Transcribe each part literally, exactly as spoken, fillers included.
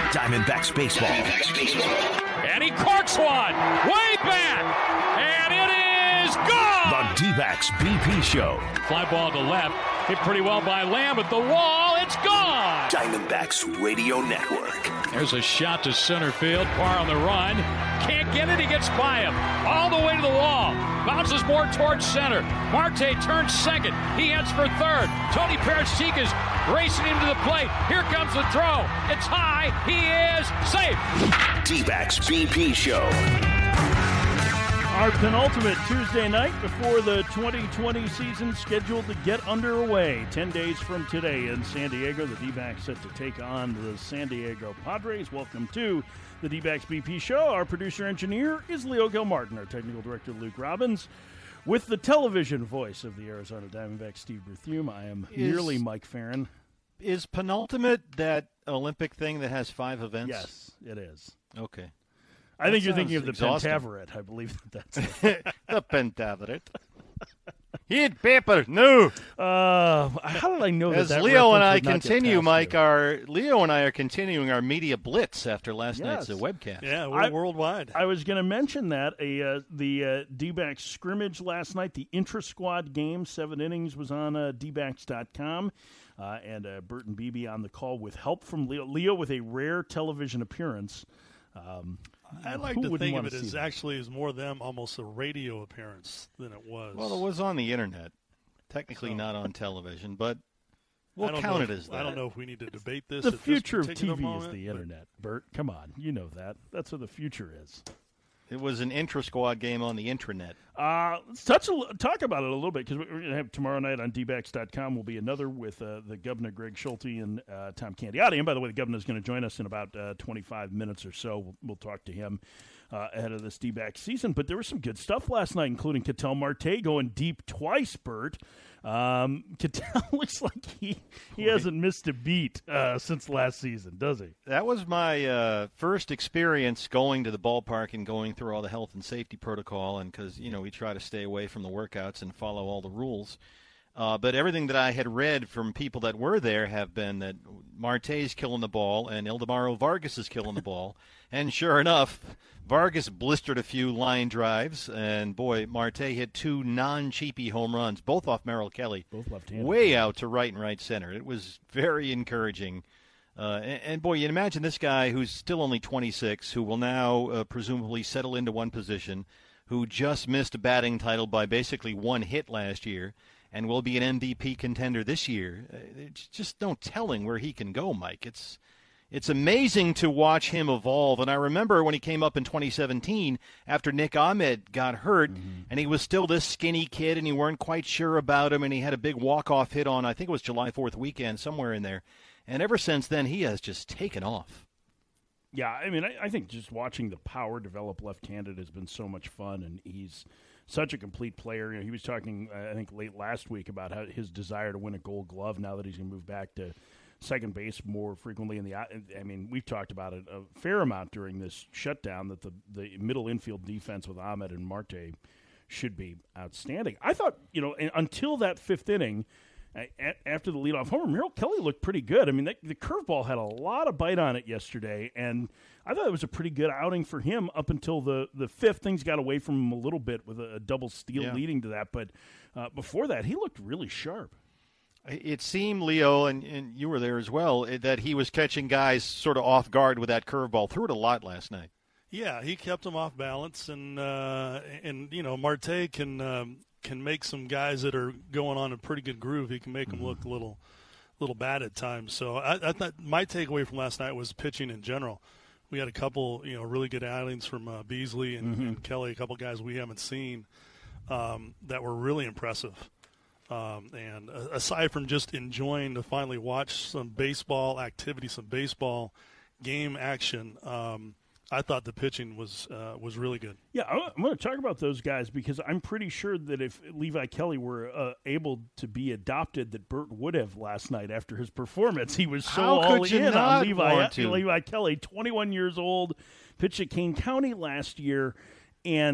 Diamondbacks baseball. Diamondbacks baseball. And he corks one way back, and it is gone. The D-backs B P Show. Fly ball to left, hit pretty well by Lamb at the wall. It's gone. Diamondbacks Radio Network. There's a shot to center field. Parr on the run. Can't get it. He gets by him. All the way to the wall. Bounces more towards center. Marte turns second. He heads for third. Tony Persica's racing him to the plate. Here comes the throw. It's high. He is safe. D-backs B P Show. Our penultimate Tuesday night before the twenty twenty season scheduled to get underway. Ten days from today in San Diego, the D-backs set to take on the San Diego Padres. Welcome to the D-backs B P Show. Our producer-engineer is Leo Gilmartin. Our technical director, Luke Robbins. With the television voice of the Arizona Diamondbacks, Steve Berthiaume, I am is, merely Mike Farron. Is penultimate that Olympic thing that has five events? Yes, it is. Okay. I That think you're thinking of the exhausting. Pentaveret. I believe that that's it. The Pentaveret. Heat paper, no. Uh, how did I know As that that Leo and reference I would not get continue, past Mike, you? our Leo and I are continuing our media blitz after last Yes. night's uh, webcast. Yeah, we're I- worldwide. I was going to mention that a uh, the uh, D-backs scrimmage last night, the intra-squad game, seven innings, was on uh, D backs dot com, uh, and uh, Bert and Beebe on the call with help from Leo. Leo with a rare television appearance. Um, I like who to wouldn't think of wanna it see as that? actually is more them almost a radio appearance than it was. Well, it was on the internet. Technically So- not on television, but I we'll don't count know it if- as that. I don't know if we need to debate this. The at this future of T particular V moment, is the but- internet, Bert. Come on, you know that. That's what the future is. It was an intra-squad game on the intranet. Uh, let's touch a, li- talk about it a little bit because we're going to have tomorrow night on D backs dot com will be another with uh, the governor, Greg Schulte, and uh, Tom Candiotti. And by the way, the governor is going to join us in about uh, twenty-five minutes or so. We'll, we'll talk to him uh, ahead of this D-backs season. But there was some good stuff last night, including Ketel Marte going deep twice, Bert. Um, Ketel looks like he, he hasn't missed a beat uh, since last season, does he? That was my uh, first experience going to the ballpark and going through all the health and safety protocol, and because, you know, we try to stay away from the workouts and follow all the rules. Uh, but everything that I had read from people that were there have been that Marte's killing the ball and Ildemaro Vargas is killing the ball. And sure enough, Vargas blistered a few line drives, and, boy, Marte hit two non-cheapy home runs, both off Merrill Kelly, Both left-handed. way out to right and right center. It was very encouraging. Uh, and, and, boy, you imagine this guy who's still only twenty-six, who will now uh, presumably settle into one position, who just missed a batting title by basically one hit last year, and will be an M V P contender this year. Uh, It's just no telling where he can go, Mike. It's it's amazing to watch him evolve. And I remember when he came up in twenty seventeen after Nick Ahmed got hurt, Mm-hmm. and he was still this skinny kid, and you weren't quite sure about him, and he had a big walk-off hit on, I think it was July fourth weekend, somewhere in there. And ever since then, he has just taken off. Yeah, I mean, I, I think just watching the power develop left-handed has been so much fun, and he's such a complete player. You know, he was talking, uh, I think, late last week about how his desire to win a Gold Glove now that he's going to move back to second base more frequently. In the, I mean, we've talked about it a fair amount during this shutdown that the the middle infield defense with Ahmed and Marte should be outstanding. I thought, you know, until that fifth inning. After the leadoff homer, Merrill Kelly looked pretty good. I mean, that, the curveball had a lot of bite on it yesterday, and I thought it was a pretty good outing for him up until the, the fifth. Things got away from him a little bit with a, a double steal Yeah. leading to that, but uh, before that, he looked really sharp. It seemed, Leo, and, and you were there as well, that he was catching guys sort of off guard with that curveball. Threw it a lot last night. Yeah, he kept them off balance, and uh, and you know Marte can um, can make some guys that are going on a pretty good groove. He can make them look a little little bad at times. So I, I thought my takeaway from last night was pitching in general. We had a couple, you know, really good outings from uh, Beasley and, Mm-hmm. and Kelly, a couple guys we haven't seen um, that were really impressive. Um, and uh, aside from just enjoying to finally watch some baseball activity, some baseball game action, um, I thought the pitching was uh, was really good. Yeah, I'm going to talk about those guys because I'm pretty sure that if Levi Kelly were uh, able to be adopted, that Bert would have last night after his performance. He was so How all could you in not on Levi, want to? Levi Kelly, twenty-one years old, pitched at Kane County last year, and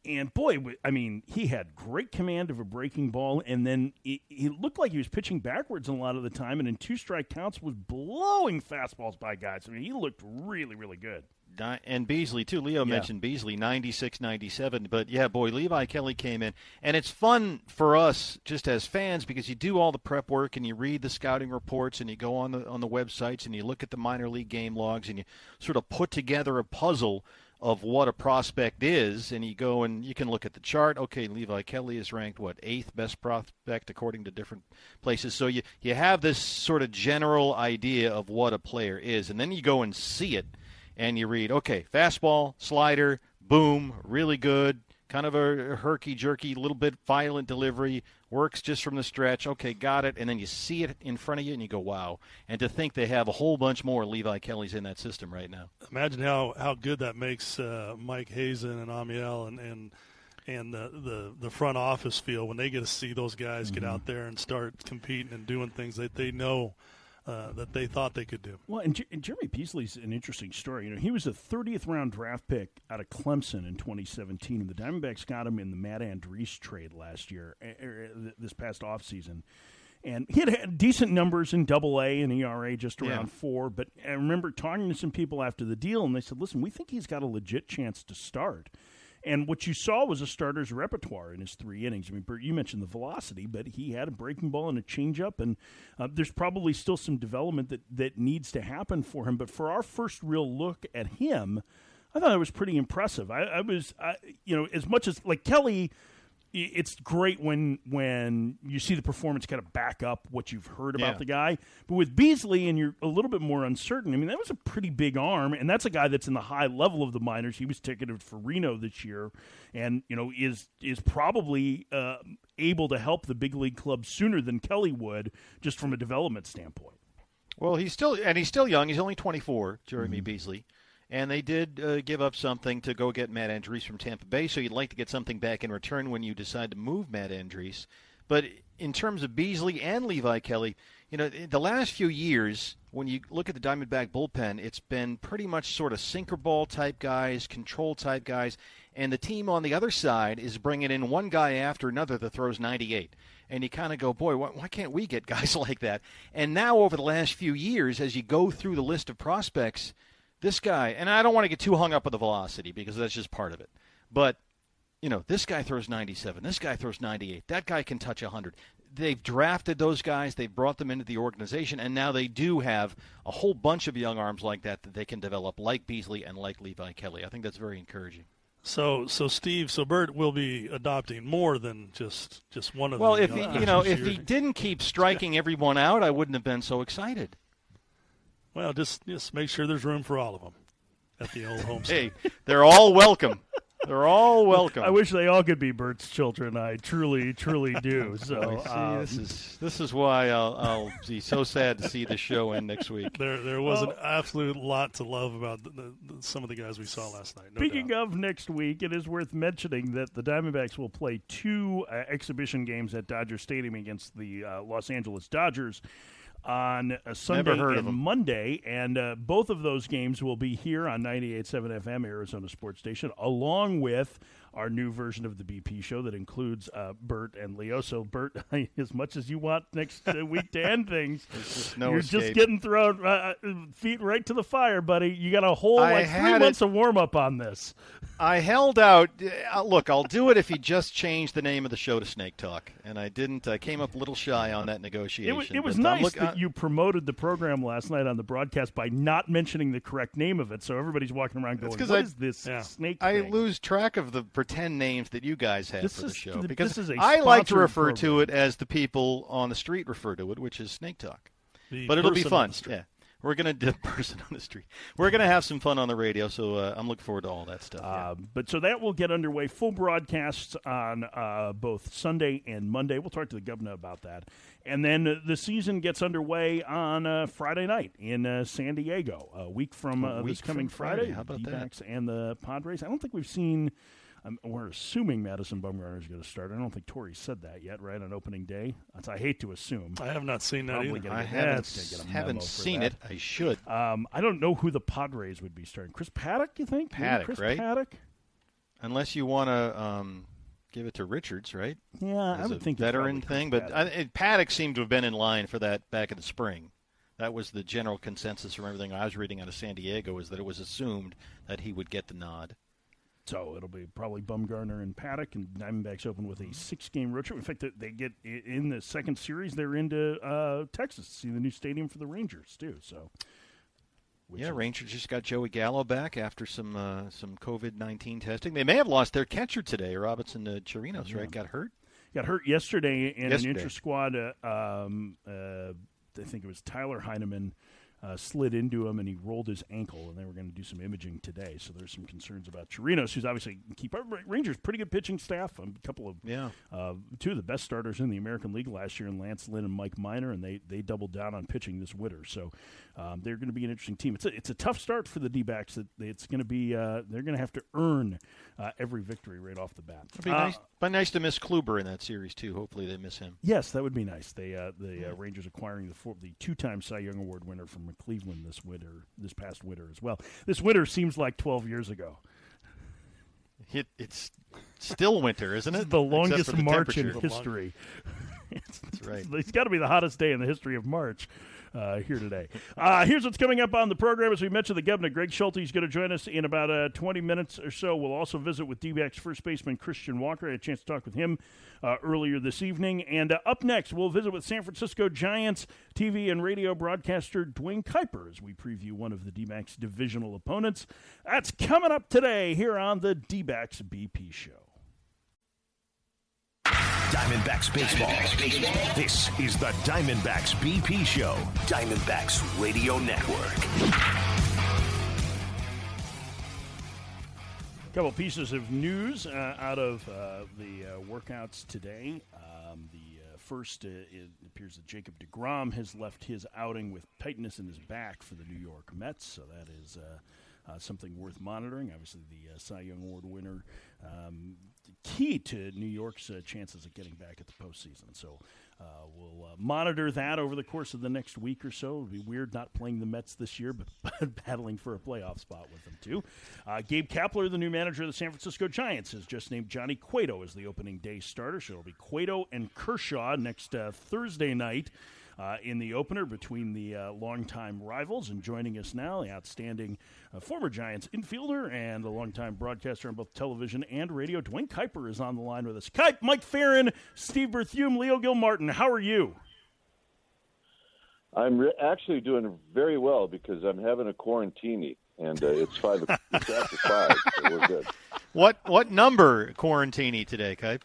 and boy, I mean, he had great command of a breaking ball, and then he, he looked like he was pitching backwards a lot of the time, and in two strike counts was blowing fastballs by guys. I mean, he looked really, really good. And Beasley, too. Leo yeah. mentioned Beasley, ninety-six ninety-seven. But, yeah, boy, Levi Kelly came in. And it's fun for us just as fans because you do all the prep work and you read the scouting reports and you go on the on the websites and you look at the minor league game logs and you sort of put together a puzzle of what a prospect is. And you go and you can look at the chart. Okay, Levi Kelly is ranked, what, eighth best prospect according to different places. So you, you have this sort of general idea of what a player is. And then you go and see it. And you read, okay, fastball, slider, boom, really good, kind of a herky-jerky, little bit violent delivery, works just from the stretch. Okay, got it. And then you see it in front of you, and you go, wow. And to think they have a whole bunch more Levi Kellys in that system right now. Imagine how, how good that makes uh, Mike Hazen and Amiel and, and, and the, the, the front office feel when they get to see those guys mm-hmm. get out there and start competing and doing things that they know Uh, that they thought they could do. Well, and, J- and Jeremy Beasley's an interesting story. You know, he was a thirtieth round draft pick out of Clemson in twenty seventeen, and the Diamondbacks got him in the Matt Andriese trade last year, er, this past offseason. And he had, had decent numbers in Double A and E R A, just around yeah. four. But I remember talking to some people after the deal, and they said, "Listen, we think he's got a legit chance to start." And what you saw was a starter's repertoire in his three innings. I mean, Bert, you mentioned the velocity, but he had a breaking ball and a changeup, and uh, there's probably still some development that, that needs to happen for him. But for our first real look at him, I thought it was pretty impressive. I, I was, I, you know, as much as, like Kelly, it's great when when you see the performance kind of back up what you've heard about yeah. the guy. But with Beasley, and you're a little bit more uncertain, I mean, that was a pretty big arm, and that's a guy that's in the high level of the minors. He was ticketed for Reno this year and, you know, is is probably uh, able to help the big league club sooner than Kelly would just from a development standpoint. Well, he's still – and he's still young. He's only twenty-four, Jeremy Mm-hmm. Beasley. And they did uh, give up something to go get Matt Andriese from Tampa Bay, so you'd like to get something back in return when you decide to move Matt Andriese. But in terms of Beasley and Levi Kelly, you know, the last few years, when you look at the Diamondback bullpen, it's been pretty much sort of sinker ball type guys, control type guys, and the team on the other side is bringing in one guy after another that throws ninety-eight. And you kind of go, boy, why, why can't we get guys like that? And now over the last few years, as you go through the list of prospects, this guy, and I don't want to get too hung up with the velocity because that's just part of it, but, you know, this guy throws ninety-seven. This guy throws ninety-eight. That guy can touch one hundred. They've drafted those guys. They've brought them into the organization, and now they do have a whole bunch of young arms like that that they can develop, like Beasley and like Levi Kelly. I think that's very encouraging. So, so Steve, so Bert will be adopting more than just, just one of well, the if he, you know, if year. he didn't keep striking everyone out, I wouldn't have been so excited. Well, just just make sure there's room for all of them at the old homestead. Hey, they're all welcome. They're all welcome. I wish they all could be Bert's children. I truly, truly do. So see, um, this is this is why I'll, I'll be so sad to see the show end next week. There, there was well, an absolute lot to love about the, the, the, some of the guys we saw last night. No speaking doubt. of next week, it is worth mentioning that the Diamondbacks will play two uh, exhibition games at Dodger Stadium against the uh, Los Angeles Dodgers on a Sunday and Monday, and uh, both of those games will be here on ninety-eight point seven F M, Arizona Sports Station, along with our new version of the B P show that includes uh, Bert and Leo. So, Bert, as much as you want next uh, week to end things, just no you're escape. just getting thrown uh, feet right to the fire, buddy. You got a whole I like three months it. of warm-up on this. I held out. Uh, look, I'll do it if you just change the name of the show to Snake Talk, and I didn't. I came up a little shy on that negotiation. It was, it was but nice look, that uh, you promoted the program last night on the broadcast by not mentioning the correct name of it, so everybody's walking around going, what I, is this yeah. snake I thing? lose track of the pretend names that you guys have This for the is- show th- because this is a I like to sponsored refer to program. it as the people on the street refer to it, which is Snake Talk. The But it'll be person on fun. the street. Yeah. We're going to person on the street. We're going to have some fun on the radio, so uh, I'm looking forward to all that stuff. Yeah. Uh, but so that will get underway. Full broadcasts on uh, both Sunday and Monday. We'll talk to the governor about that. And then uh, the season gets underway on uh, Friday night in uh, San Diego, a week from uh, A week this coming from Friday. Friday. How about the that? D-backs and the Padres. I don't think we've seen. Um, we're assuming Madison Bumgarner is going to start. I don't think Torrey said that yet, right, on opening day? That's, I hate to assume. I have not seen that Probably either. gonna I get- haven't, that's gonna get a memo haven't for seen that. it. I should. Um, I don't know who the Padres would be starting. Chris Paddock, you think? Maybe Paddock, Chris right? Paddock? Unless you want to um, give it to Richards, right? Yeah, As I would a think veteran thing, but I, it, Paddock seemed to have been in line for that back in the spring. That was the general consensus from everything I was reading out of San Diego, is that it was assumed that he would get the nod. So it'll be probably Bumgarner and Paddock, and Diamondbacks open with a six-game road trip. In fact, they get in the second series. They're into uh, Texas to see the new stadium for the Rangers too. So, yeah, Rangers just got Joey Gallo back after some uh, some COVID nineteen testing. They may have lost their catcher today, Robinson uh, Chirinos, yeah. right? Got hurt. Got hurt yesterday in yesterday. an intra-squad. Uh, um, uh, I think it was Tyler Heineman. Uh, slid into him and he rolled his ankle, and they were going to do some imaging today. So there's some concerns about Chirinos, who's obviously keep Rangers pretty good pitching staff. Um, a couple of yeah, uh, two of the best starters in the American League last year, in Lance Lynn and Mike Minor, and they they doubled down on pitching this winter. So um, they're going to be an interesting team. It's a, it's a tough start for the D-backs. That it's going to be uh, they're going to have to earn uh, every victory right off the bat. It'd be uh, nice, but nice to miss Kluber in that series too. Hopefully they miss him. Yes, that would be nice. They uh, the uh, Rangers acquiring the four, the two-time Cy Young Award winner from Cleveland this winter, this past winter as well. This winter seems like twelve years ago. It, it's still winter, isn't it? It's the longest the March in temperature. history. That's right. It's got to be the hottest day in the history of March. Uh, here today. Uh, here's what's coming up on the program. As we mentioned, the governor, Greg Schulte, is going to join us in about uh, twenty minutes or so. We'll also visit with D-backs first baseman Christian Walker. I had a chance to talk with him uh, earlier this evening. And uh, up next, we'll visit with San Francisco Giants T V and radio broadcaster Duane Kuiper as we preview one of the D-backs divisional opponents. That's coming up today here on the D-backs B P Show. Diamondbacks baseball. Diamondbacks baseball. This is the Diamondbacks B P Show. Diamondbacks Radio Network. A couple pieces of news uh, out of uh, the uh, workouts today. Um, the uh, first, uh, it appears that Jacob deGrom has left his outing with tightness in his back for the New York Mets, so that is uh, uh, something worth monitoring. Obviously, the uh, Cy Young Award winner. Um, key to New York's uh, chances of getting back at the postseason. So uh, we'll uh, monitor that over the course of the next week or so. It'll be weird not playing the Mets this year, but, but battling for a playoff spot with them, too. Uh, Gabe Kapler, the new manager of the San Francisco Giants, has just named Johnny Cueto as the opening day starter. So it'll be Cueto and Kershaw next uh, Thursday night. Uh, in the opener between the uh, longtime rivals. And joining us now, the outstanding uh, former Giants infielder and the longtime broadcaster on both television and radio, Duane Kuiper, is on the line with us. Kuip, Mike Farron, Steve Berthume, Leo Gilmartin, how are you? I'm re- actually doing very well because I'm having a quarantini, and uh, it's five. It's after five, so we're good. What what number quarantini today, Kuip?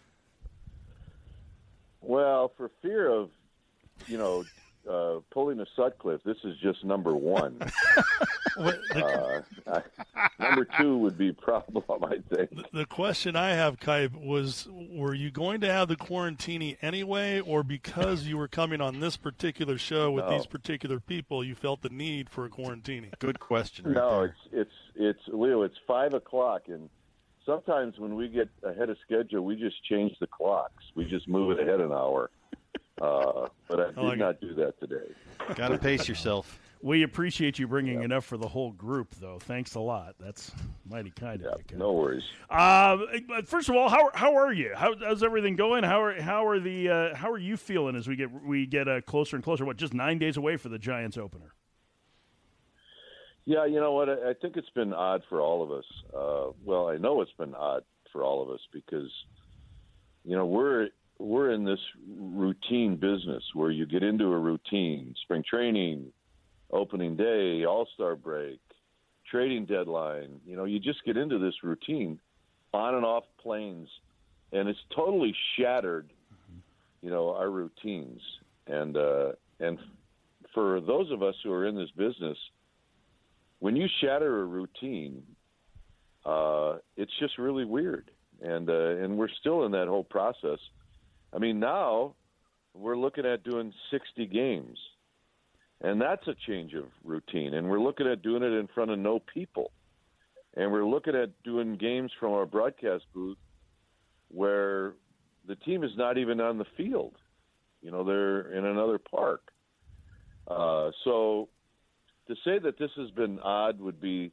Well, for fear of you know, uh, pulling a Sutcliffe, this is just number one. uh, I, number two would be problem, I think. The, the question I have, Kuip, was were you going to have the quarantini anyway, or because you were coming on this particular show with no. these particular people, you felt the need for a quarantini? Good question. Right no, there. it's it's it's Leo. It's five o'clock, and sometimes when we get ahead of schedule, we just change the clocks. We just move it ahead an hour. Uh, but I did I like not it. do that today. Got to pace yourself. We appreciate you bringing yeah. enough for the whole group, though. Thanks a lot. That's mighty kind yeah, of you. No worries. Uh, first of all, how how are you? How, how's everything going? How are how are the uh, how are you feeling as we get we get uh, closer and closer? What, just nine days away for the Giants opener? Yeah, you know what? I, I think it's been odd for all of us. Uh, well, I know it's been odd for all of us because you know we're. We're in this routine business where you get into a routine, spring training, opening day, all-star break, trading deadline. You know, you just get into this routine on and off planes, and it's totally shattered, you know, our routines. And, uh, and for those of us who are in this business, when you shatter a routine, uh, it's just really weird. And, uh, and we're still in that whole process. I mean, now we're looking at doing sixty games, and that's a change of routine. And we're looking at doing it in front of no people. And we're looking at doing games from our broadcast booth where the team is not even on the field. You know, they're in another park. Uh, so to say that this has been odd would be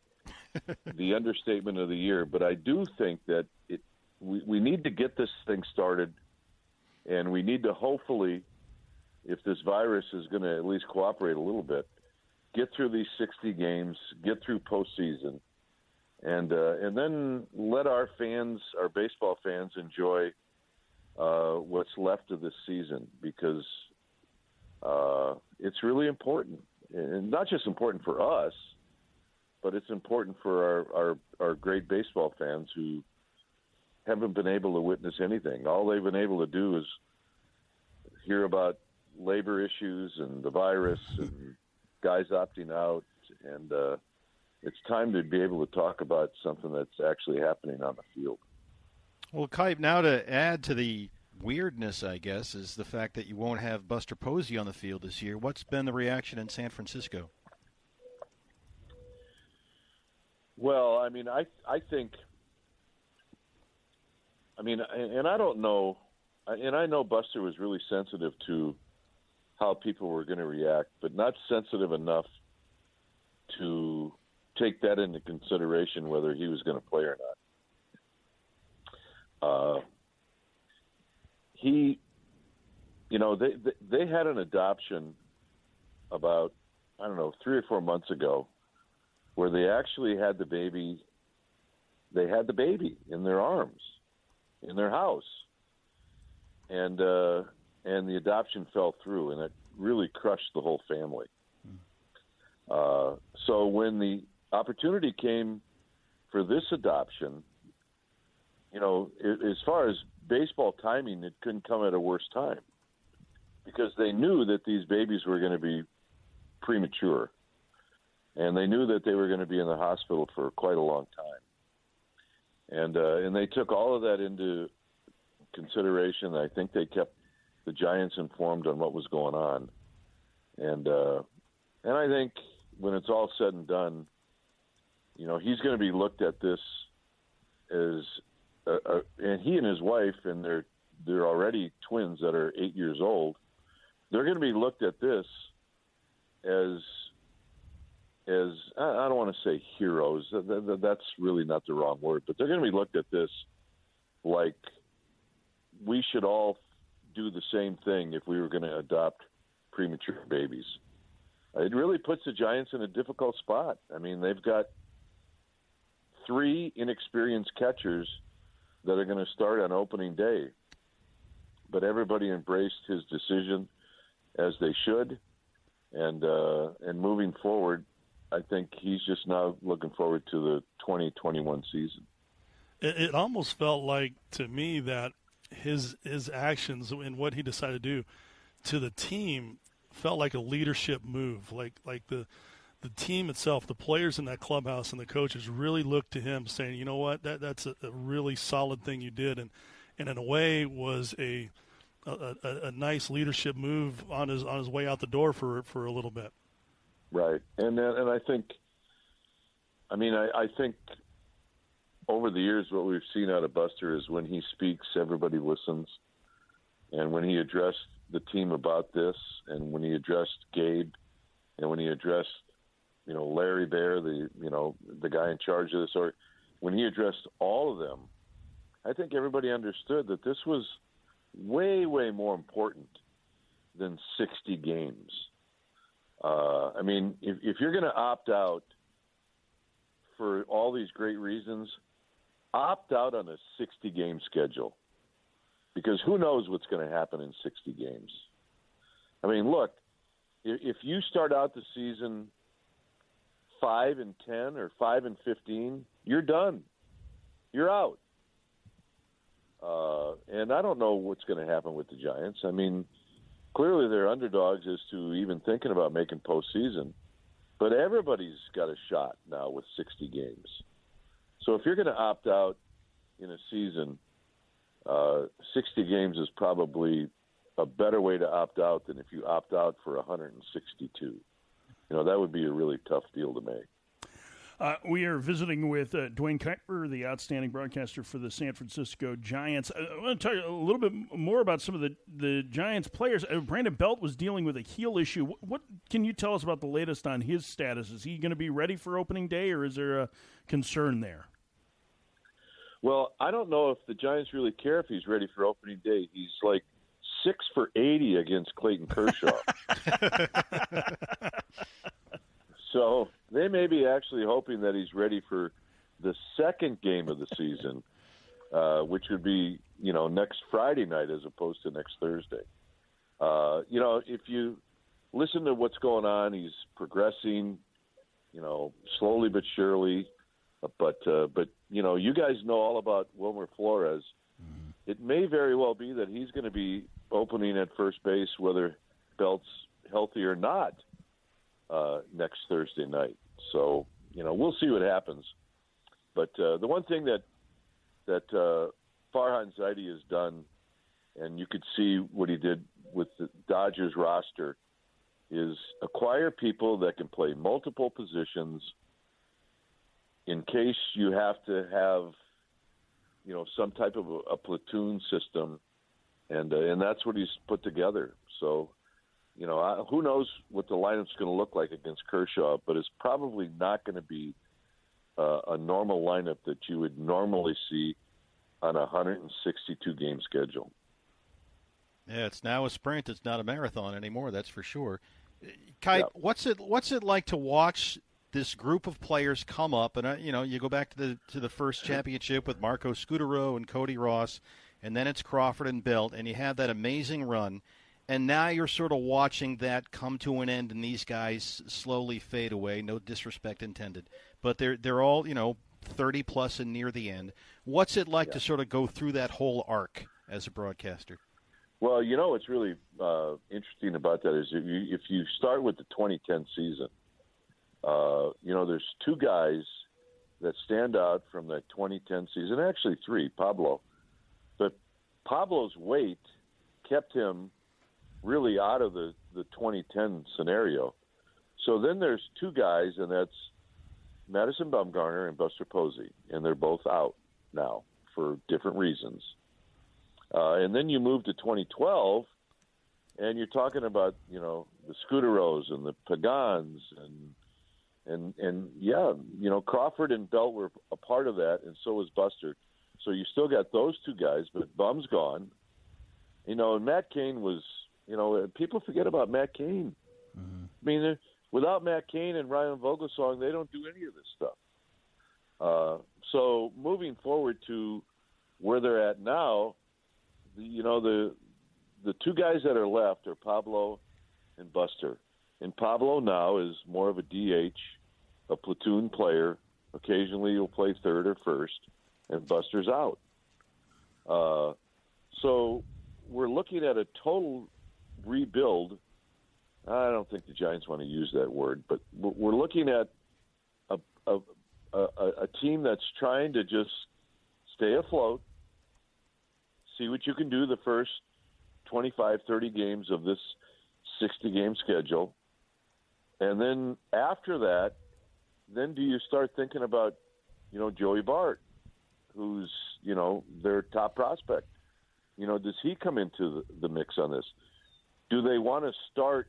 the understatement of the year. But I do think that it we, we need to get this thing started, and we need to hopefully, if this virus is going to at least cooperate a little bit, get through these sixty games, get through postseason, and uh, and then let our fans, our baseball fans, enjoy uh, what's left of this season, because uh, it's really important, and not just important for us, but it's important for our, our, our great baseball fans who haven't been able to witness anything. All they've been able to do is hear about labor issues and the virus and guys opting out, and uh, it's time to be able to talk about something that's actually happening on the field. Well, Kipe, now to add to the weirdness, I guess, is the fact that you won't have Buster Posey on the field this year. What's been the reaction in San Francisco? Well, I mean, I I think, I mean, and I don't know, and I know Buster was really sensitive to how people were going to react, but not sensitive enough to take that into consideration whether he was going to play or not. Uh, he, you know, they, they had an adoption about, I don't know, three or four months ago, where they actually had the baby, they had the baby in their arms, in their house. And, uh, and the adoption fell through, and it really crushed the whole family. Uh, so when the opportunity came for this adoption, you know, it, as far as baseball timing, it couldn't come at a worse time, because they knew that these babies were going to be premature, and they knew that they were going to be in the hospital for quite a long time. And uh, and they took all of that into consideration. I think they kept the Giants informed on what was going on. And uh, and I think when it's all said and done, you know, he's going to be looked at this as, uh, uh, and he and his wife, and they're, they're already twins that are eight years old, they're going to be looked at this as, as I don't want to say heroes. That's really not the wrong word, but they're going to be looked at this like we should all do the same thing if we were going to adopt premature babies. It really puts the Giants in a difficult spot. I mean, they've got three inexperienced catchers that are going to start on opening day, but everybody embraced his decision, as they should. And, uh, and moving forward, I think he's just now looking forward to the twenty twenty-one season. It, it almost felt like, to me, that his his actions and what he decided to do to the team felt like a leadership move. Like like the the team itself, the players in that clubhouse and the coaches really looked to him, saying, you know what, that that's a, a really solid thing you did, and and in a way was a a, a a nice leadership move on his on his way out the door for for a little bit. Right, and and I think, I mean, I, I think. Over the years, what we've seen out of Buster is when he speaks, everybody listens. And when he addressed the team about this, and when he addressed Gabe, and when he addressed, you know, Larry Baer, the you know the guy in charge of this, or when he addressed all of them, I think everybody understood that this was way, way more important than sixty games. Uh, I mean, if, if you're going to opt out for all these great reasons, opt out on a sixty-game schedule, because who knows what's going to happen in sixty games. I mean, look, if you start out the season five and ten or five and fifteen, you're done. You're out. Uh, and I don't know what's going to happen with the Giants. I mean, clearly they're underdogs as to even thinking about making postseason, but everybody's got a shot now with sixty games. So if you're going to opt out in a season, uh, sixty games is probably a better way to opt out than if you opt out for one hundred sixty-two. You know, that would be a really tough deal to make. Uh, we are visiting with uh, Dwayne Kuiper, the outstanding broadcaster for the San Francisco Giants. I, I want to tell you a little bit more about some of the, the Giants players. Uh, Brandon Belt was dealing with a heel issue. What, what can you tell us about the latest on his status? Is he going to be ready for opening day, or is there a concern there? Well, I don't know if the Giants really care if he's ready for opening day. He's like six for eighty against Clayton Kershaw. So they may be actually hoping that he's ready for the second game of the season, uh, which would be, you know, next Friday night as opposed to next Thursday. Uh, you know, if you listen to what's going on, he's progressing, you know, slowly but surely. But, uh, but you know, you guys know all about Wilmer Flores. Mm-hmm. It may very well be that he's going to be opening at first base, whether Belt's healthy or not. Uh, next Thursday night. So, you know, we'll see what happens. But uh, the one thing that that uh, Farhan Zaidi has done, and you could see what he did with the Dodgers roster, is acquire people that can play multiple positions in case you have to have, you know, some type of a, a platoon system, and uh, and that's what he's put together. So, you know, I, who knows what the lineup's going to look like against Kershaw, but it's probably not going to be uh, a normal lineup that you would normally see on a one hundred sixty-two game schedule. Yeah, it's now a sprint. It's not a marathon anymore, that's for sure. Kite, Yep. what's it what's it like to watch this group of players come up? And, uh, you know, you go back to the to the first championship with Marco Scutaro and Cody Ross, and then it's Crawford and Belt, and you have that amazing run. And now you're sort of watching that come to an end and these guys slowly fade away, no disrespect intended. But they're they're all, you know, thirty plus and near the end. What's it like yeah. to sort of go through that whole arc as a broadcaster? Well, you know what's really uh, interesting about that is if you, if you start with the twenty ten season, uh, you know, there's two guys that stand out from that twenty ten season, actually three, Pablo. But Pablo's weight kept him really out of the, the twenty ten scenario. So then there's two guys, and that's Madison Bumgarner and Buster Posey, and they're both out now for different reasons. Uh, and then you move to twenty twelve, and you're talking about, you know, the Scutaros and the Pagans, and and and yeah, you know, Crawford and Belt were a part of that, and so was Buster. So you still got those two guys, but Bum's gone. You know, and Matt Cain was. You know, people forget about Matt Cain. Mm-hmm. I mean, without Matt Cain and Ryan Vogelsong, they don't do any of this stuff. Uh, so moving forward to where they're at now, the, you know, the the two guys that are left are Pablo and Buster. And Pablo now is more of a D H, a platoon player. Occasionally he'll play third or first, and Buster's out. Uh, so we're looking at a total rebuild. I don't think the Giants want to use that word, but we're looking at a, a, a, a team that's trying to just stay afloat, see what you can do the first twenty-five, thirty games of this sixty-game schedule. And then after that, then do you start thinking about, you know, Joey Bart, who's, you know, their top prospect. You know, does he come into the, the mix on this? Do they want to start,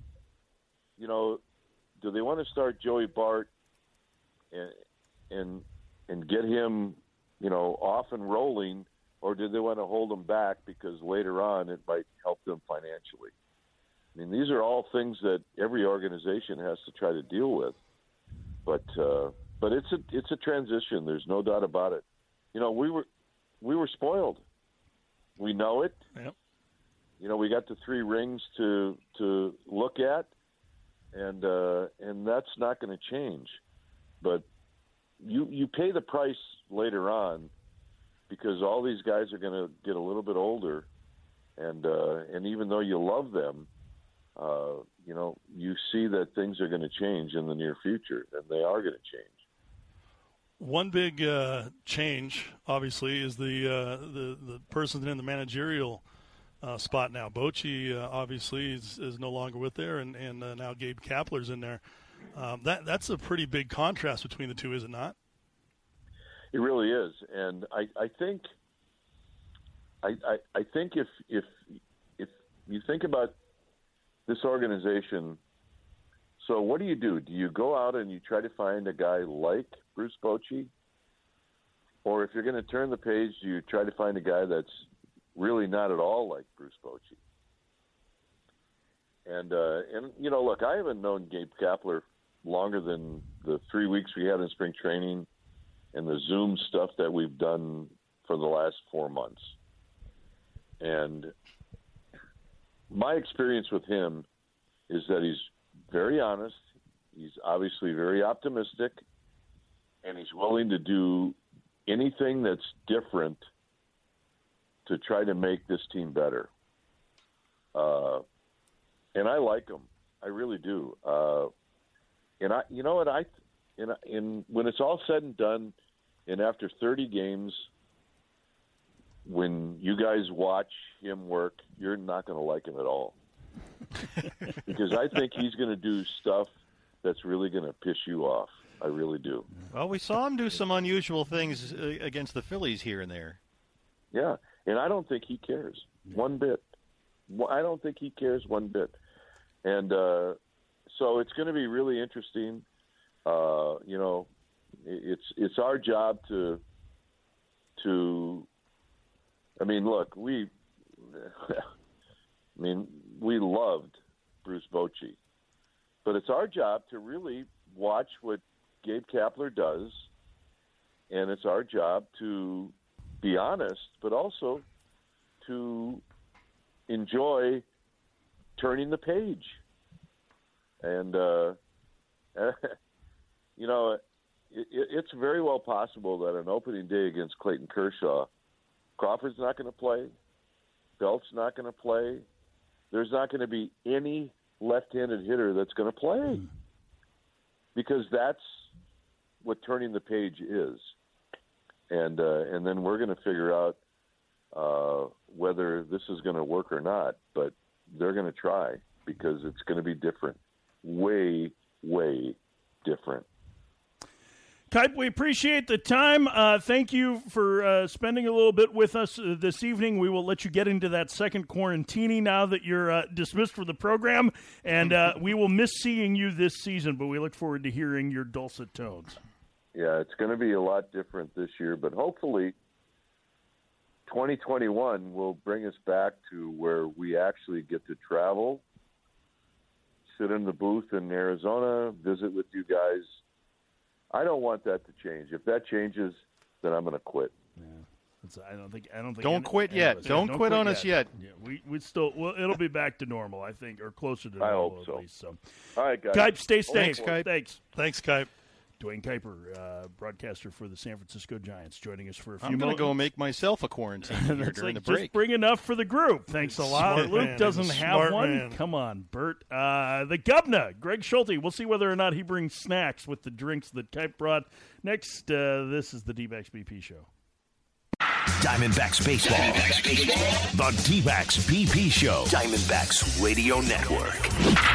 you know, do they want to start Joey Bart and and and get him, you know, off and rolling, or do they want to hold him back because later on it might help them financially? I mean, these are all things that every organization has to try to deal with. But uh, but it's a it's a transition. There's no doubt about it. You know, we were we were spoiled. We know it. Yep. You know, we got the three rings to to look at, and uh, and that's not going to change. But you you pay the price later on because all these guys are going to get a little bit older, and uh, and even though you love them, uh, you know, you see that things are going to change in the near future, and they are going to change. One big uh, change, obviously, is the uh, the the person in the managerial Uh, spot now. Bochy, uh, obviously, is, is no longer with there, and, and uh, now Gabe Kapler's in there. Um, that that's a pretty big contrast between the two, is it not? It really is, and I, I think I, I, I think if if if you think about this organization, so what do you do? Do you go out and you try to find a guy like Bruce Bochy? Or if you're going to turn the page, do you try to find a guy that's really not at all like Bruce Bochy? And, uh, and you know, look, I haven't known Gabe Kapler longer than the three weeks we had in spring training and the Zoom stuff that we've done for the last four months. And my experience with him is that he's very honest. He's obviously very optimistic, and he's willing to do anything that's different to try to make this team better. Uh, and I like him. I really do. Uh, and I, you know what, I, in, in, when it's all said and done, and after thirty games, when you guys watch him work, you're not going to like him at all. Because I think he's going to do stuff that's really going to piss you off. I really do. Well, we saw him do some unusual things uh, against the Phillies here and there. Yeah, and I don't think he cares one bit. I don't think he cares one bit. And uh, so it's going to be really interesting. Uh, you know, it's it's our job to to. I mean, look, we. I mean, we loved Bruce Bochy, but it's our job to really watch what Gabe Kapler does, and it's our job to be honest, but also to enjoy turning the page. And, uh, you know, it, it, it's very well possible that an opening day against Clayton Kershaw, Crawford's not going to play, Belt's not going to play, there's not going to be any left-handed hitter that's going to play, because that's what turning the page is. And uh, and then we're going to figure out uh, whether this is going to work or not, but they're going to try, because it's going to be different. Way, way different. Kipe, we appreciate the time. Uh, thank you for uh, spending a little bit with us uh, this evening. We will let you get into that second quarantini now that you're uh, dismissed from the program, and uh, we will miss seeing you this season, but we look forward to hearing your dulcet tones. Yeah, it's going to be a lot different this year, but hopefully twenty twenty-one will bring us back to where we actually get to travel, sit in the booth in Arizona, visit with you guys. I don't want that to change. If that changes, then I'm going to quit. Yeah, it's, I don't think. I don't think. Don't any, quit any yet. us, Don't, yeah, quit on us yet. Yeah, we we still. Well, it'll be back to normal, I think, or closer to I normal hope at so. least. So, all right, guys. Kipe, stay safe. Thanks, Kipe. Thanks. Thanks, Kipe. Dwayne Kuiper, uh, broadcaster for the San Francisco Giants, joining us for a few I'm going to moments. go make myself a quarantine here during like, the break. Just bring enough for the group. Thanks a lot. Smart Luke man. doesn't He's a have smart one. man. Come on, Bert. Uh, the governor, Greg Schulte. We'll see whether or not he brings snacks with the drinks that Kipe brought. Next, uh, this is the D-Backs B P Show. Diamondbacks Baseball. Diamondbacks Baseball. The D-Backs B P Show. Diamondbacks Radio Network.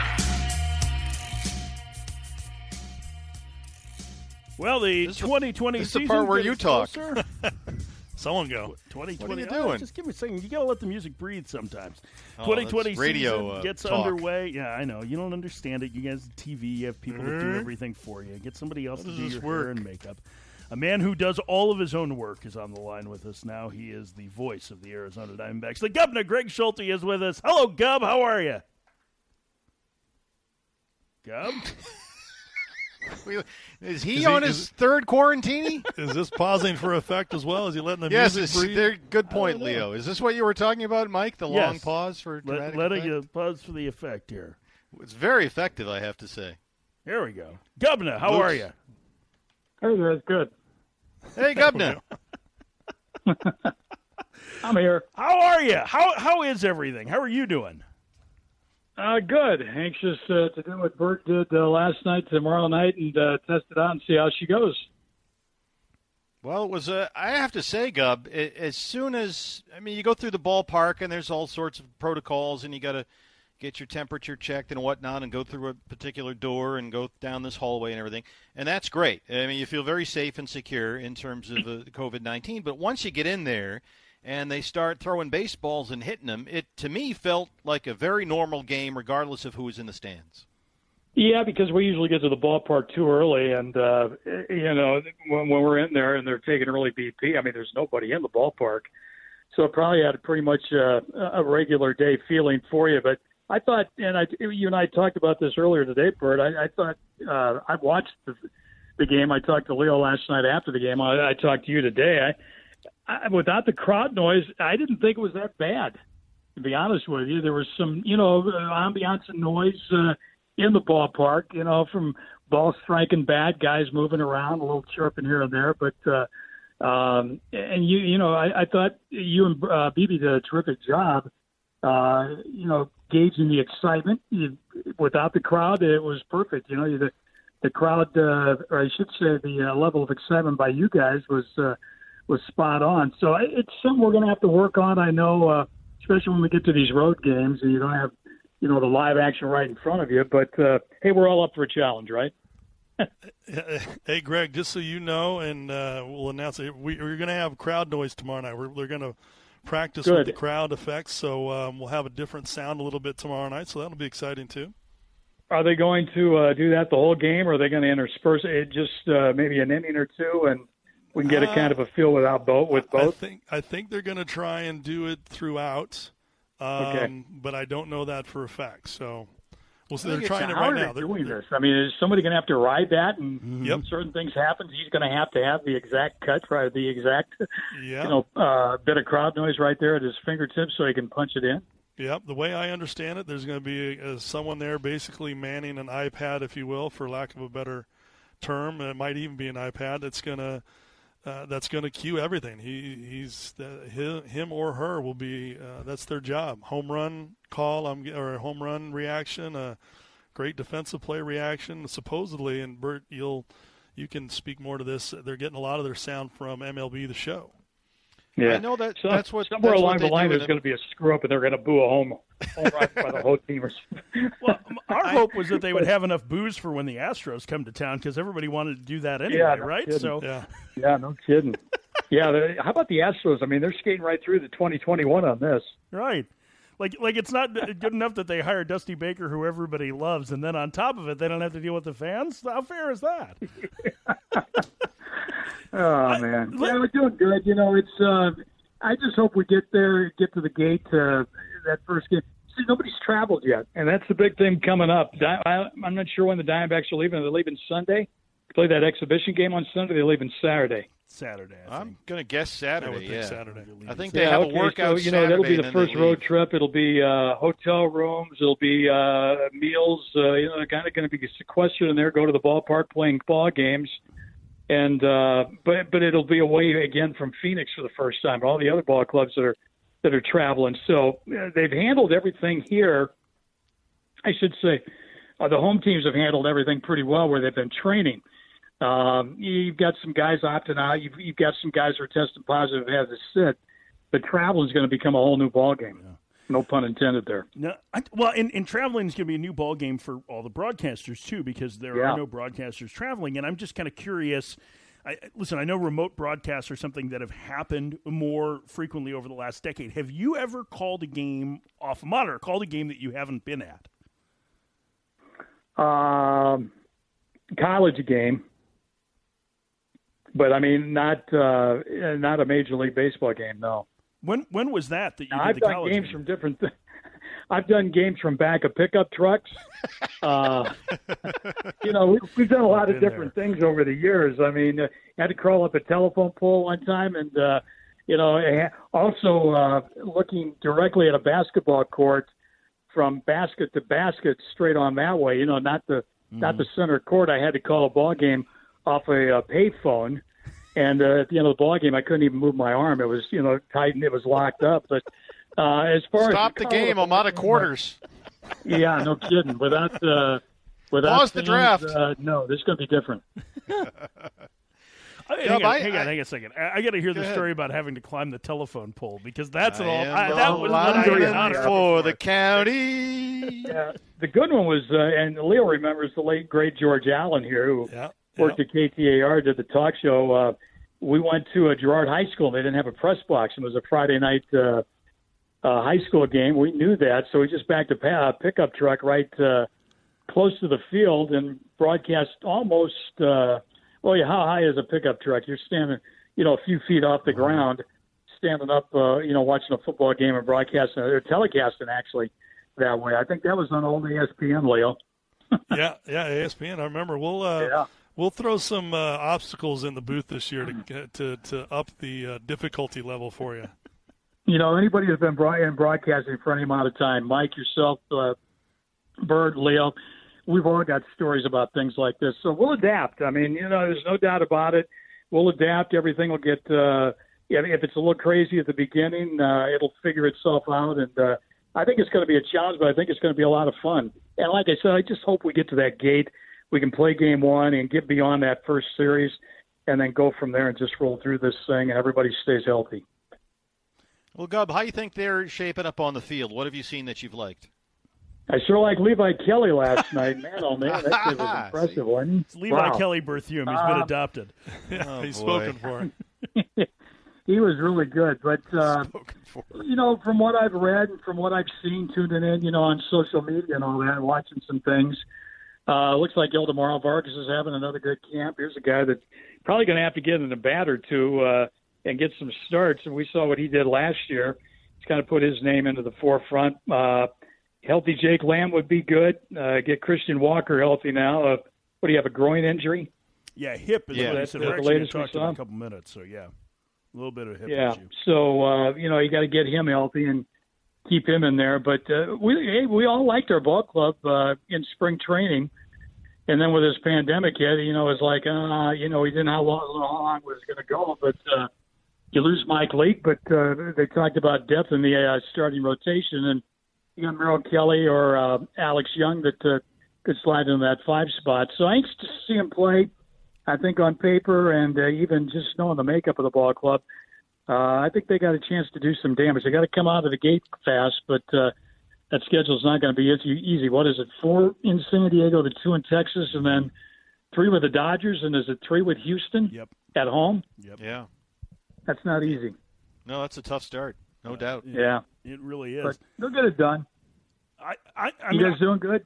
Well, the This is twenty twenty this is the season part where gets you talk. closer. Someone go. twenty twenty. What are you Oh, doing? just give me a second. You got to let the music breathe sometimes. Oh, twenty twenty that's radio, season uh, gets talk. underway. Yeah, I know. You don't understand it. You guys have T V. You have people that do Mhm. everything for you. Get somebody else How to does do this your work? hair and makeup. A man who does all of his own work is on the line with us now. He is the voice of the Arizona Diamondbacks. The governor, Greg Schulte, is with us. Hello, Gub. How are you? Gub? Is he Is he- on is- his third quarantini? Is this pausing for effect as well? Is he letting the Yes, music it's, breathe? they're- good point, know. Leo. Is this what you were talking about, Mike? The Yes. long pause for dramatic Let, letting effect? you pause for the effect here. It's very effective, I have to say. Here we go. Governor, how Luke's- are you? Hey guys, good. Hey, Governor. I'm here. How are you? How How is everything? How are you doing? Uh, good. Anxious uh, to do what Bert did uh, last night, tomorrow night, and uh, test it out and see how she goes. Well, it was. Uh, I have to say, Gub. It, as soon as I mean, you go through the ballpark and there's all sorts of protocols, and you got to get your temperature checked and whatnot, and go through a particular door and go down this hallway and everything. And that's great. I mean, you feel very safe and secure in terms of uh, COVID nineteen. But once you get in there and they start throwing baseballs and hitting them, it, to me, felt like a very normal game regardless of who was in the stands. Yeah, because we usually get to the ballpark too early, and, uh, you know, when, when we're in there and they're taking early B P, I mean, there's nobody in the ballpark. So it probably had pretty much uh, a regular day feeling for you. But I thought, and I, you and I talked about this earlier today, Bert, I, I thought uh, I watched the, the game. I talked to Leo last night after the game. I, I talked to you today. I, I, without the crowd noise, I didn't think it was that bad, to be honest with you. There was some, you know, ambiance and noise uh, in the ballpark, you know, from balls striking bad, guys moving around, a little chirping here and there. But, uh, um, and, you you know, I, I thought you and uh, B B did a terrific job, uh, you know, gauging the excitement. You, without the crowd, it was perfect. You know, the, the crowd, uh, or I should say the uh, level of excitement by you guys was uh, – was spot on. So it's something we're going to have to work on. I know, uh, especially when we get to these road games and you don't have, you know, the live action right in front of you. But, uh, hey, we're all up for a challenge, right? Hey, Greg, just so you know, and uh, we'll announce it, we, we're going to have crowd noise tomorrow night. We're, we're going to practice Good. with the crowd effects, so um, we'll have a different sound a little bit tomorrow night, so that'll be exciting too. Are they going to uh, do that the whole game, or are they going to intersperse it just uh, maybe an inning or two and we can get a kind of a feel without both with both? I think I think they're going to try and do it throughout, um, okay. but I don't know that for a fact. So, well, so I they're trying it how right are now. They they're doing this. I mean, is somebody going to have to ride that, and mm-hmm. yep. when certain things happen, he's going to have to have the exact cut, right? The exact, yep. you know, uh, bit of crowd noise right there at his fingertips, so he can punch it in. Yep. The way I understand it, there's going to be a, a, someone there basically manning an iPad, if you will, for lack of a better term. It might even be an iPad that's going to. Uh, that's going to cue everything. He, he's uh, him, him or her will be. Uh, that's their job. Home run call, um, or a home run reaction, a great defensive play reaction, supposedly. And Bert, you'll you can speak more to this. They're getting a lot of their sound from M L B The Show. Yeah, I know that. So, that's what somewhere that's along what the line do there's going to be a screw up, and they're going to boo a home home run by the whole team. Well, our hope was that they would have enough booze for when the Astros come to town, because everybody wanted to do that anyway, yeah, no right? Kidding. So yeah, yeah, no kidding. Yeah, how about the Astros? I mean, they're skating right through the twenty twenty-one on this. Right. Like, like it's not good enough that they hire Dusty Baker, who everybody loves, and then on top of it, they don't have to deal with the fans? How fair is that? Oh, man. Yeah, we're doing good. You know, it's. Uh, I just hope we get there, get to the gate, uh, that first game. See, nobody's traveled yet, and that's the big thing coming up. Di- I, I'm not sure when the Diamondbacks are leaving. Are they leaving Sunday? Play that exhibition game on Sunday. They're leaving Saturday. Saturday, I I'm going to guess Saturday. I would think yeah, Saturday. I think they yeah, have okay, a workout. So, you know, that'll be Saturday, the and then first they road leave. trip. It'll be uh, hotel rooms. It'll be uh, meals. Uh, you know, they're kind of going to be sequestered in there. Go to the ballpark, playing ball games, and uh, but but it'll be away again from Phoenix for the first time. All the other ball clubs that are that are traveling. So uh, they've handled everything here. I should say uh, the home teams have handled everything pretty well where they've been training. Um, you've got some guys opting out. You've, you've got some guys who are testing positive and have to sit. But traveling is going to become a whole new ball game. Yeah. No pun intended there. No, I, well, and, and traveling is going to be a new ball game for all the broadcasters too, because there yeah. are no broadcasters traveling. And I'm just kind of curious. I, listen, I know remote broadcasts are something that have happened more frequently over the last decade. Have you ever called a game off a monitor? Called a game that you haven't been at? Um, college game. But I mean, not uh, not a Major League Baseball game. No. When when was that that you now, did I've the done college games game? from different. Th- I've done games from back of pickup trucks. Uh, you know, we, we've done a lot of different there. things over the years. I mean, uh, had to crawl up a telephone pole one time, and uh, you know, also uh, looking directly at a basketball court from basket to basket, straight on that way. You know, not the mm-hmm. not the center court. I had to call a ball game off a, a payphone, and uh, at the end of the ball game, I couldn't even move my arm. It was, you know, tight and it was locked up. But uh, as far stop as the game, I'm out of quarters. Yeah, no kidding. Without uh, without pause the fans, draft. Uh, no, this is going to be different. Hang, Gub, on, I, hang on, I, hang on a second. I, I got to hear the ahead. story about having to climb the telephone pole because that's I an all. am I, that was what I lineman had not heard for before. the county. Yeah, the good one was, uh, and Leo remembers the late great George Allen here, who Yeah. worked yeah. at K T A R, did the talk show. Uh, we went to a Girard High School. They didn't have a press box. It was a Friday night uh, uh, high school game. We knew that, so we just backed a pa- pickup truck right uh, close to the field and broadcast almost. Uh, well, yeah, how high is a pickup truck? You're standing, you know, a few feet off the ground, standing up, uh, you know, watching a football game and broadcasting or telecasting actually that way. I think that was on old E S P N, Leo. yeah, yeah, E S P N. I remember. We'll uh, Yeah. we'll throw some uh, obstacles in the booth this year to get, to to up the uh, difficulty level for you. You know, anybody who's been broad- in broadcasting for any amount of time, Mike, yourself, uh, Bird, Leo, we've all got stories about things like this. So we'll adapt. I mean, you know, there's no doubt about it. We'll adapt. Everything will get, uh, if if it's a little crazy at the beginning, uh, it'll figure itself out. And uh, I think it's going to be a challenge, but I think it's going to be a lot of fun. And like I said, I just hope we get to that gate. We can play game one and get beyond that first series and then go from there and just roll through this thing and everybody stays healthy. Well, Gub, how do you think they're shaping up on the field? What have you seen that you've liked? I sure like Levi Kelly last night. Man, oh, man, that kid was impressive, wasn't he? It's Levi Wow. Kelly Berthiaume. He's been Uh, adopted. Yeah, Oh, he's boy. spoken for it. He was really good. But, uh, Spoken for. you know, from what I've read and from what I've seen tuning in, you know, on social media and all that, watching some things, uh, looks like Ildemaro Vargas is having another good camp. Here's a guy that's probably going to have to get in a bat or two uh, and get some starts. And we saw what he did last year. He's kind of put his name into the forefront. Uh, healthy Jake Lamb would be good. Uh, get Christian Walker healthy now. Uh, what do you have, a groin injury? Yeah, hip is Yeah, what he that's said. the We're actually going latest to we talk to him saw. in a couple minutes. So, yeah, a little bit of hip Yeah. issue. So, uh, you know, you got to get him healthy and keep him in there. But uh, we hey, we all liked our ball club uh, in spring training. And then with this pandemic hit, you know, it's like, uh, you know, we didn't know how long, how long it was going to go. But uh, you lose Mike Leake, but uh, they talked about depth in the uh, starting rotation. And you got Merrill Kelly or uh, Alex Young that uh, could slide in that five spot. So I anxious to see him play. I think on paper and uh, even just knowing the makeup of the ball club, uh, I think they got a chance to do some damage. They got to come out of the gate fast, but uh, that schedule's not going to be easy. What is it, four in San Diego, the two in Texas, and then three with the Dodgers, and is it three with Houston Yep. at home? Yep. Yeah. That's not easy. No, that's a tough start. No doubt. Yeah. It really is. But they'll get it done. I, I, I You mean, guys doing good?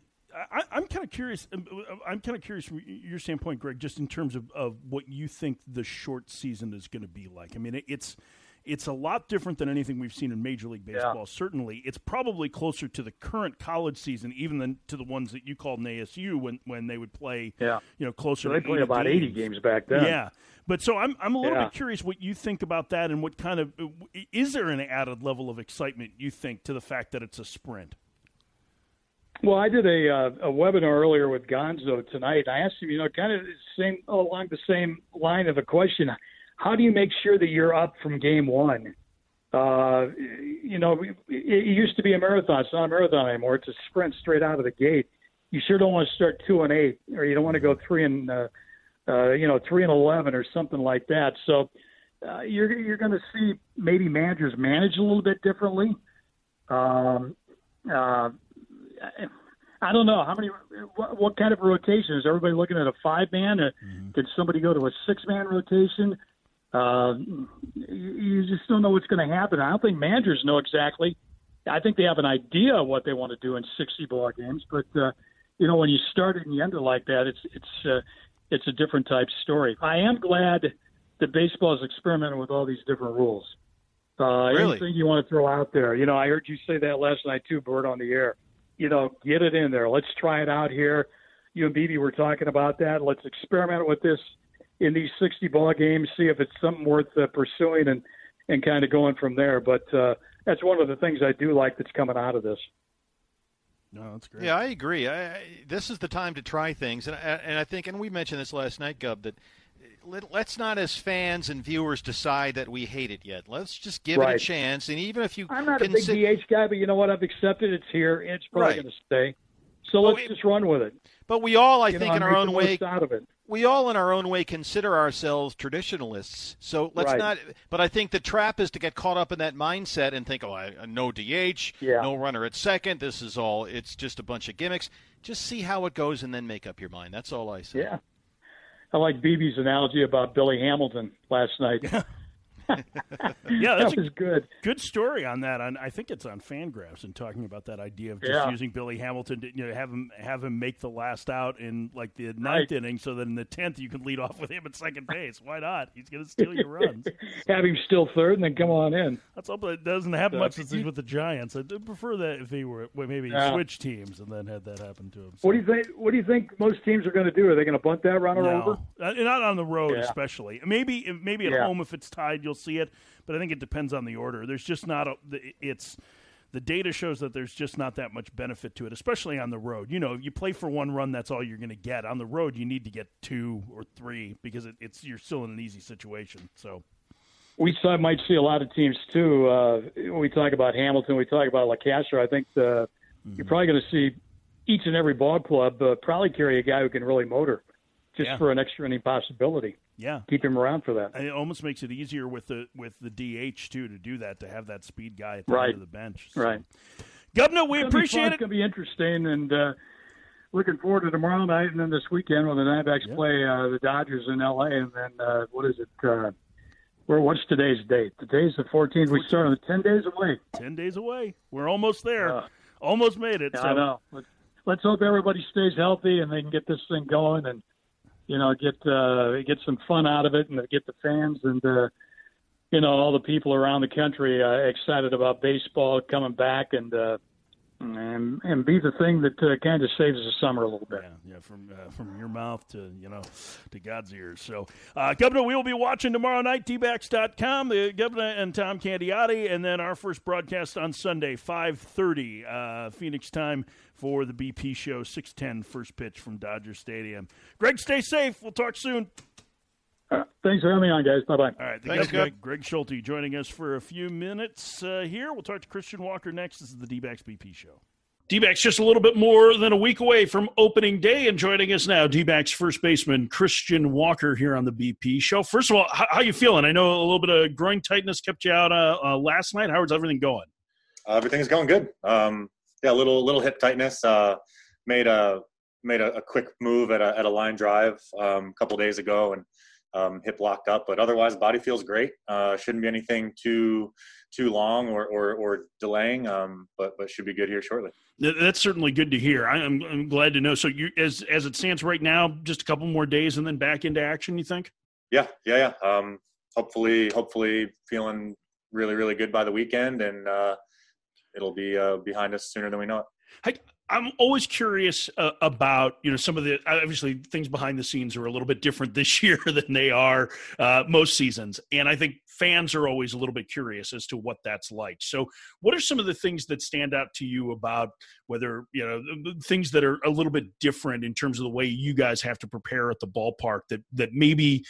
I, I'm kind of curious. I'm kind of curious from your standpoint, Greg, just in terms of, of what you think the short season is going to be like. I mean, it, it's it's a lot different than anything we've seen in Major League Baseball. Yeah. Certainly, it's probably closer to the current college season, even than to the ones that you called an A S U when, when they would play. Yeah. You know, closer. So they to played eighty about games. eighty games back then. Yeah. But so I'm I'm a little Yeah. bit curious what you think about that and what kind of is there an added level of excitement you think to the fact that it's a sprint? Well, I did a uh, a webinar earlier with Gonzo tonight. I asked him, you know, kind of the same along the same line of a question. How do you make sure that you're up from game one? Uh, you know, it used to be a marathon. It's not a marathon anymore. It's a sprint straight out of the gate. You sure don't want to start two and eight, or you don't want to go three and uh, uh, you know three and eleven or something like that. So uh, you're you're going to see maybe managers manage a little bit differently. Um, uh, I don't know how many. What, what kind of rotation is everybody looking at? A five man? Uh, mm-hmm. Did somebody go to a six man rotation? Uh, you just don't know what's going to happen. I don't think managers know exactly. I think they have an idea of what they want to do in sixty ball games, but uh, you know when you start it and you end it like that, it's it's uh, it's a different type story. I am glad that baseball is experimenting with all these different rules. Uh, Really? Anything you want to throw out there. You know, I heard you say that last night too, Bert, on the air. You know, get it in there. Let's try it out here. You and B B were talking about that. Let's experiment with this in these sixty ball games, see if it's something worth uh, pursuing and, and kind of going from there. But uh, that's one of the things I do like that's coming out of this. No, that's great. Yeah, I agree. I, I, this is the time to try things. And, and I think, and we mentioned this last night, Gub, that let, let's not as fans and viewers decide that we hate it yet. Let's just give Right. it a chance. And even if you I'm not a can big sit- D H guy, but you know what? I've accepted it's here. It's probably Right. going to stay. So Well, let's it- just run with it. But we all, I You think, know, in and our make own the way, most out of it. we all in our own way consider ourselves traditionalists. So let's Right. not – but I think the trap is to get caught up in that mindset and think, oh, I, no D H, Yeah. no runner at second. This is all – it's just a bunch of gimmicks. Just see how it goes and then make up your mind. That's all I say. Yeah. I like B B's analogy about Billy Hamilton last night. Yeah, that's that was a good. good story on that. On I think it's on Fangraphs and talking about that idea of just Yeah. using Billy Hamilton to you know have him have him make the last out in like the ninth Right. inning, so that in the tenth you can lead off with him at second base. Why not? He's going to steal your runs. Have him still third and then come on in. That's all, but it doesn't happen So- much since he's with the Giants. I would prefer that if he were well, maybe Yeah. switch teams and then had that happen to him. What do you think? What do you think most teams are going to do? Are they going to bunt that runner over? No, Uh, not on the road, Yeah. especially. Maybe, maybe at Yeah. home if it's tied, you'll see it. But I think it depends on the order. There's just not a. It's the data shows that there's just not that much benefit to it, especially on the road. You know, you play for one run, that's all you're going to get. On the road, you need to get two or three because it, it's you're still in an easy situation. So. We saw, might see a lot of teams too. Uh, when we talk about Hamilton, we talk about LaCastro. I think the, Mm-hmm. you're probably going to see each and every ball club uh, probably carry a guy who can really motor, just Yeah. for an extra inning possibility. Yeah, Keep him around for that. and it almost makes it easier with the with the D H too to do that, to have that speed guy at the Right. end of the bench. So. Right. Governor, we It's gonna be fun. appreciate It's it. going to be interesting, and uh, looking forward to tomorrow night and then this weekend when the Diamondbacks Yeah. play uh, the Dodgers in L A. And then uh, what is it? Uh, where? What's today's date? Today's the fourteenth. We start on the ten days away. Ten days away. We're almost there. Uh, almost made it. Yeah, so. I know. Let's, let's hope everybody stays healthy and they can get this thing going and, you know, get uh, get some fun out of it and get the fans and, uh, you know, all the people around the country uh, excited about baseball coming back and uh, and, and be the thing that uh, kind of saves the summer a little bit. Yeah, yeah, from uh, from your mouth to you know to God's ears. So, uh, Governor, we will be watching tomorrow night. D backs dot com, the Governor and Tom Candiotti, and then our first broadcast on Sunday, five thirty uh, Phoenix time for the B P show. Six ten first pitch from Dodger Stadium. Greg, stay safe. We'll talk soon. Uh, thanks for having me on, guys. Bye bye. All right, the Thanks, Governor, Greg. Greg Schulte joining us for a few minutes uh, here. We'll talk to Christian Walker next. This is the D-backs B P show. D-backs just a little bit more than a week away from opening day, and joining us now, D-backs first baseman Christian Walker here on the B P show. First of all, how, how you feeling? I know a little bit of groin tightness kept you out uh, uh, last night. How's everything going? Uh, everything's going good. Um, yeah, a little little hip tightness. Uh, made a made a, a quick move at a at a line drive um, a couple days ago, and um, hip locked up. But otherwise, body feels great. Uh, shouldn't be anything too too long or or, or delaying. Um, but but should be good here shortly. That's certainly good to hear. I'm, I'm glad to know. So, you, as as it stands right now, just a couple more days and then back into action, you think? Yeah, yeah, yeah. Um, hopefully, hopefully feeling really really good by the weekend, and uh, it'll be uh, behind us sooner than we know it. I, I'm always curious uh, about, you know, some of the, obviously things behind the scenes are a little bit different this year than they are uh, most seasons. And I think fans are always a little bit curious as to what that's like. So what are some of the things that stand out to you about whether, you know, things that are a little bit different in terms of the way you guys have to prepare at the ballpark that, that maybe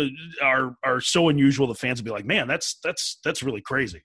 are, are so unusual the fans will be like, man, that's, that's, that's really crazy.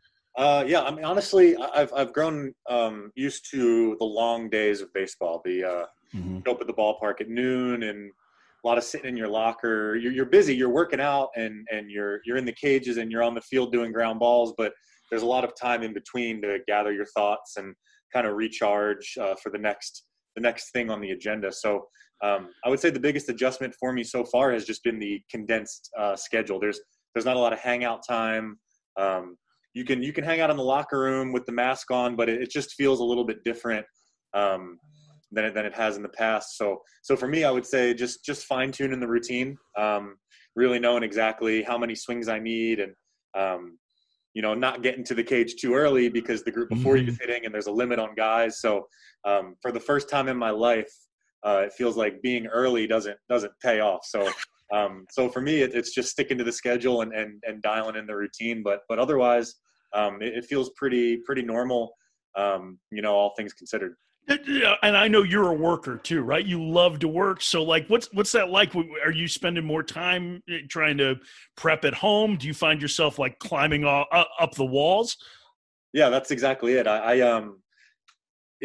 Uh, yeah, I mean, honestly, I've I've grown um, used to the long days of baseball. The uh, Mm-hmm. go up at the ballpark at noon, and a lot of sitting in your locker. You're, you're busy. You're working out, and and you're you're in the cages, and you're on the field doing ground balls. But there's a lot of time in between to gather your thoughts and kind of recharge uh, for the next the next thing on the agenda. So um, I would say the biggest adjustment for me so far has just been the condensed uh, schedule. There's there's not a lot of hangout time. Um, You can you can hang out in the locker room with the mask on, but it, it just feels a little bit different um, than it, than it has in the past. So so for me, I would say just just fine tuning the routine, um, really knowing exactly how many swings I need, and um, you know not getting to the cage too early because the group before Mm-hmm. you is hitting and there's a limit on guys. So um, for the first time in my life, uh, it feels like being early doesn't doesn't pay off. So. Um, so for me, it, it's just sticking to the schedule and, and, and dialing in the routine. But but otherwise, um, it, it feels pretty pretty normal, um, you know, all things considered. And I know you're a worker too, right? You love to work. So like, what's what's that like? Are you spending more time trying to prep at home? Do you find yourself like climbing all, uh, up the walls? Yeah, that's exactly it. I, I um, if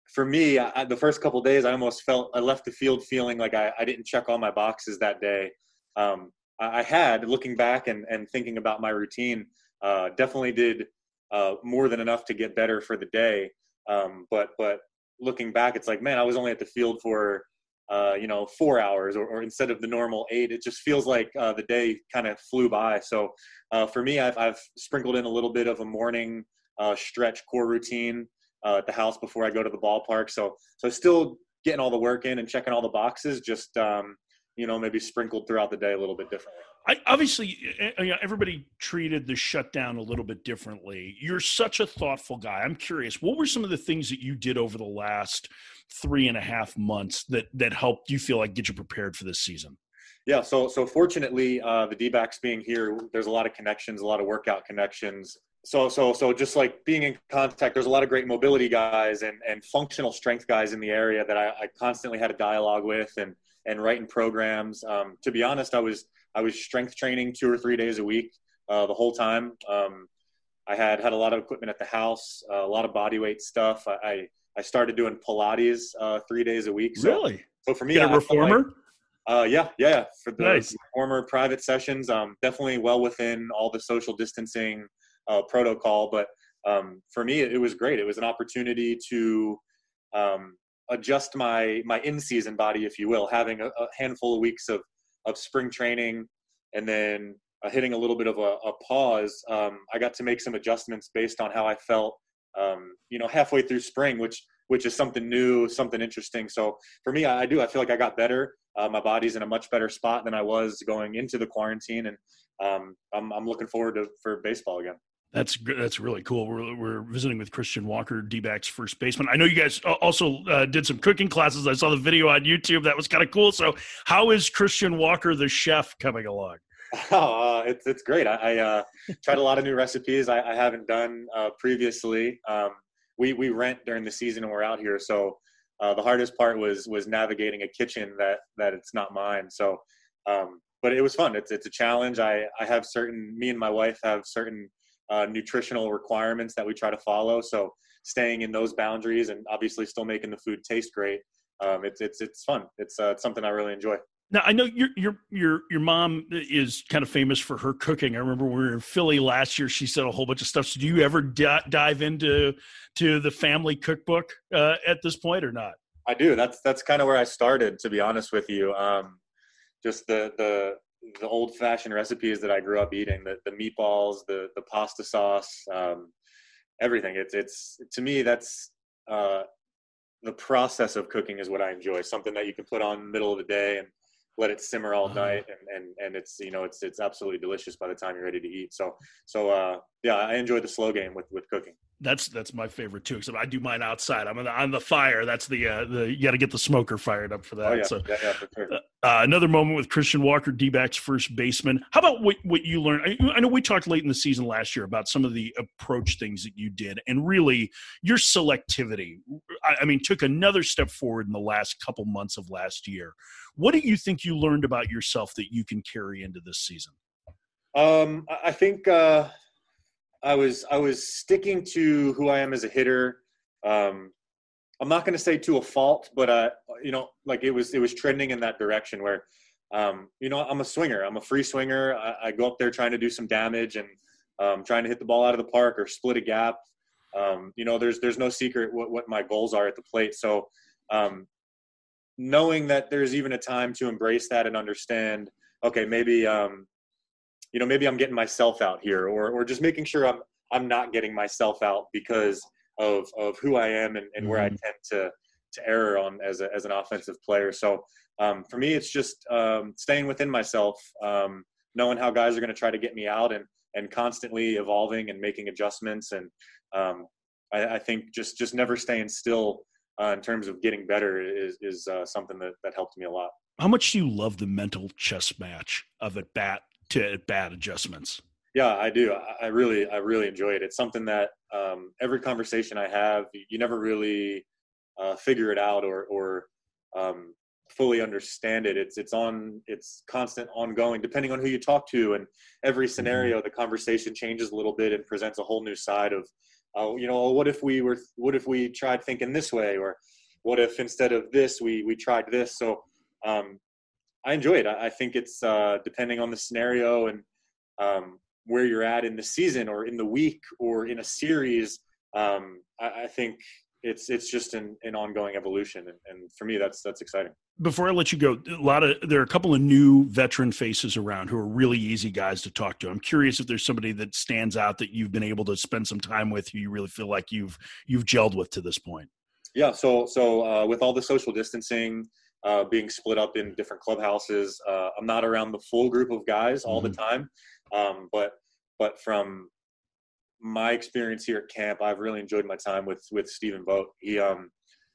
for me, I, the first couple of days, I almost felt I left the field feeling like I, I didn't check all my boxes that day. Um, I, I had, looking back and, and thinking about my routine, uh, definitely did uh, more than enough to get better for the day. Um, but but looking back, it's like, man, I was only at the field for uh, you know four hours, or, or instead of the normal eight. It just feels like uh, the day kind of flew by. So uh, for me, I've, I've sprinkled in a little bit of a morning uh, stretch core routine Uh, at the house before I go to the ballpark. So, so still getting all the work in and checking all the boxes, just, um, you know, maybe sprinkled throughout the day a little bit differently. I, obviously, you know, everybody treated the shutdown a little bit differently. You're such a thoughtful guy. I'm curious, what were some of the things that you did over the last three and a half months that, that helped you feel like get you prepared for this season? Yeah. So, so fortunately, uh, the D-backs being here, there's a lot of connections, a lot of workout connections. So, so, so just like being in contact, there's a lot of great mobility guys and, and functional strength guys in the area that I, I constantly had a dialogue with and, and writing programs. Um, to be honest, I was, I was strength training two or three days a week, uh, the whole time. Um, I had, had a lot of equipment at the house, uh, a lot of body weight stuff. I, I, I started doing Pilates, uh, three days a week. So, really? So for me, Get a I, reformer? Like, uh, yeah, yeah. For the nice. reformer private sessions, um, definitely well within all the social distancing Uh, protocol, but um, for me, it, it was great. It was an opportunity to um, adjust my my in-season body, if you will, having a, a handful of weeks of of spring training, and then uh, hitting a little bit of a, a pause. Um, I got to make some adjustments based on how I felt, um, you know, halfway through spring, which which is something new, something interesting. So for me, I, I do. I feel like I got better. Uh, my body's in a much better spot than I was going into the quarantine, and um, I'm I'm looking forward to for baseball again. That's that's really cool. We're we're visiting with Christian Walker, D-backs first baseman. I know you guys also uh, did some cooking classes. I saw the video on YouTube. That was kind of cool. So, how is Christian Walker, the chef, coming along? Oh, uh, it's it's great. I, I uh, tried a lot of new recipes I, I haven't done uh, previously. Um, we we rent during the season and we're out here, so uh, the hardest part was was navigating a kitchen that that it's not mine. So, um, but it was fun. It's it's a challenge. I I have certain. Me and my wife have certain Uh, nutritional requirements that we try to follow. So staying in those boundaries and obviously still making the food taste great. Um, it's, it's, it's fun. It's, uh, it's something I really enjoy. Now I know your, your, your, your mom is kind of famous for her cooking. I remember when we were in Philly last year, she said a whole bunch of stuff. So do you ever d- dive into, to the family cookbook uh, at this point or not? I do. That's, that's kind of where I started, to be honest with you. Um, just the, the, the old fashioned recipes that I grew up eating, the, the meatballs, the, the pasta sauce, um, everything. It's, it's, to me, that's, uh, the process of cooking is what I enjoy. Something that you can put on in the middle of the day and let it simmer all uh-huh. night. And, and, and it's, you know, it's, it's absolutely delicious by the time you're ready to eat. So, so, uh, yeah, I enjoy the slow game with, with cooking. That's that's my favorite too. Except I do mine outside. I'm on the, on the fire. That's the uh, the you got to get the smoker fired up for that. Oh, yeah. So yeah, yeah, for sure. uh, another moment with Christian Walker, D-backs first baseman. How about what what you learned? I, I know we talked late in the season last year about some of the approach things that you did, and really your selectivity. I, I mean, took another step forward in the last couple months of last year. What do you think you learned about yourself that you can carry into this season? Um, I think. Uh... I was I was sticking to who I am as a hitter. Um, I'm not going to say to a fault, but uh, you know, like it was it was trending in that direction where, um, you know, I'm a swinger. I'm a free swinger. I, I go up there trying to do some damage and um, trying to hit the ball out of the park or split a gap. Um, you know, there's there's no secret what, what my goals are at the plate. So um, knowing that there's even a time to embrace that and understand, okay, maybe. Um, you know, maybe I'm getting myself out here or, or just making sure I'm, I'm not getting myself out because of, of who I am and, and mm-hmm. where I tend to, to err on as a, as an offensive player. So um, for me, it's just um, staying within myself, um, knowing how guys are going to try to get me out and, and constantly evolving and making adjustments. And um, I, I think just, just never staying still uh, in terms of getting better is, is uh, something that, that helped me a lot. How much do you love the mental chess match of at bat to bad adjustments? Yeah, I do. I really, I really enjoy it. It's something that um, every conversation I have, you never really uh, figure it out or, or um, fully understand it. It's, it's on, it's constant ongoing, depending on who you talk to. And every scenario, mm-hmm. the conversation changes a little bit and presents a whole new side of, uh, you know, what if we were, what if we tried thinking this way, or what if instead of this we we tried this? So um, I enjoy it. I, I think it's uh, depending on the scenario and um, where you're at in the season or in the week or in a series. Um, I, I think it's it's just an, an ongoing evolution, and, and for me, that's that's exciting. Before I let you go, a lot of there are a couple of new veteran faces around who are really easy guys to talk to. I'm curious if there's somebody that stands out that you've been able to spend some time with, who you really feel like you've you've gelled with to this point. Yeah, so so uh, with all the social distancing, uh, being split up in different clubhouses, uh, I'm not around the full group of guys all mm-hmm. the time, um, but but from my experience here at camp, I've really enjoyed my time with with Stephen Vogt. He um,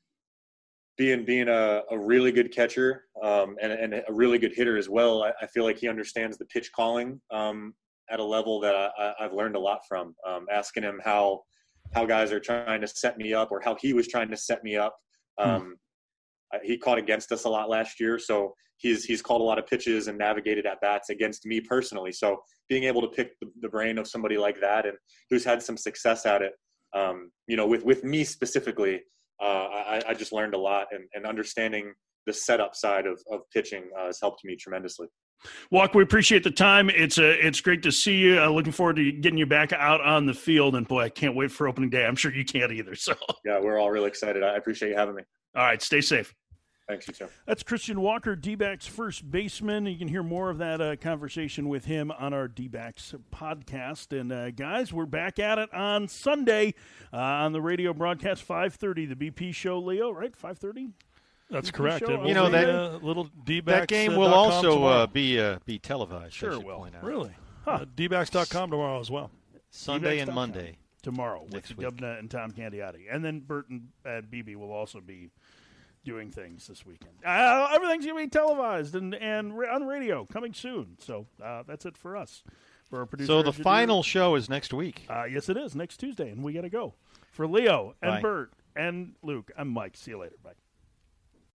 being being a, a really good catcher um, and, and a really good hitter as well. I, I feel like he understands the pitch calling um, at a level that I, I've learned a lot from. Um, asking him how how guys are trying to set me up, or how he was trying to set me up. Um, mm. He caught against us a lot last year, so he's he's called a lot of pitches and navigated at bats against me personally. So being able to pick the, the brain of somebody like that, and who's had some success at it, um, you know, with with me specifically. Uh, I, I just learned a lot, and, and understanding the setup side of, of pitching uh, has helped me tremendously. Walk, we appreciate the time. It's uh, it's great to see you. Uh, looking forward to getting you back out on the field. And, boy, I can't wait for opening day. I'm sure you can't either. So yeah, we're all really excited. I appreciate you having me. All right, stay safe. Thanks, you too. That's Christian Walker, D-backs first baseman. You can hear more of that uh, conversation with him on our D-backs podcast. And, uh, guys, we're back at it on Sunday uh, on the radio broadcast, five thirty, the B P show, Leo, right? five thirty? That's B P correct. Show, You know, that uh, little D-backs. That game will also uh, be uh, be televised. Sure it will. Really? Huh. Uh, D backs dot com tomorrow as well. Sunday and Monday. Tomorrow next with week. Dubna and Tom Candiotti. And then Burton and B B will also be doing things this weekend. Uh, everything's going to be televised and, and on the radio coming soon. So uh, that's it for us. For our producer, so the engineer. final show is next week. Uh, yes, it is, next Tuesday, and we got to go. For Leo and Bye. Bert and Luke, I'm Mike. See you later. Bye.